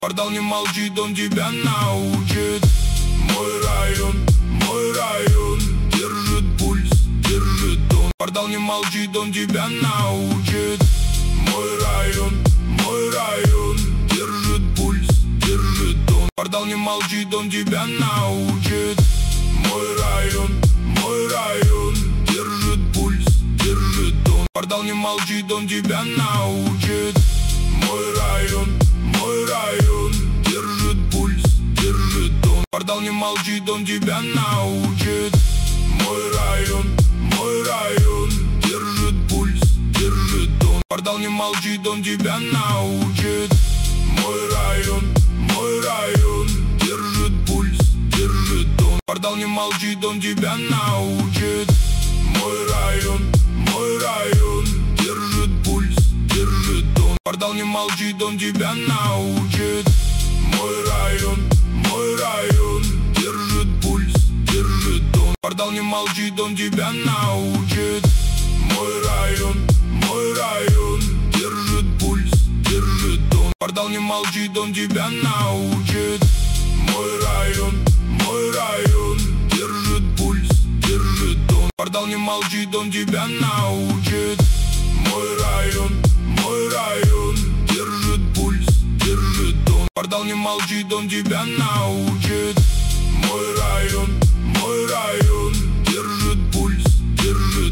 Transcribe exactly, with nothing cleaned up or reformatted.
Пардал, не молчит, он тебя научит. Мой район, мой район держит пульс, держит тон. Пардал, не молчит, он тебя научит. Мой район, мой район держит пульс, держит тон. Пардал, не молчит, он тебя научит. Мой район, мой район держит пульс, держит тон. Пардал, не молчит, он тебя научит. Мой район, мой район держит пульс, держит тон. Пардал, не молчит, он тебя научит. Мой район, мой район держит пульс, держит тон. Пардал, не молчит, он тебя научит. Мой район, мой район держит пульс, держит тон. Пардал, не молчит, он тебя научит. Мой район, мой район держит пульс, держит тон. Пардал, не молчит, он тебя научит. Мой район, мой район держит пульс, держит тон. Пардал, не молчит, он тебя научит. Мой район, мой район держит пульс, держит тон. Пардал, не молчит, он тебя научит. Мой район, мой район держит пульс, держит тон. Пардал, не молчит, он тебя научит. Мой район, мой район держит пульс, держит тон. Пардал, не молчит, он тебя научит. Мой район, мой район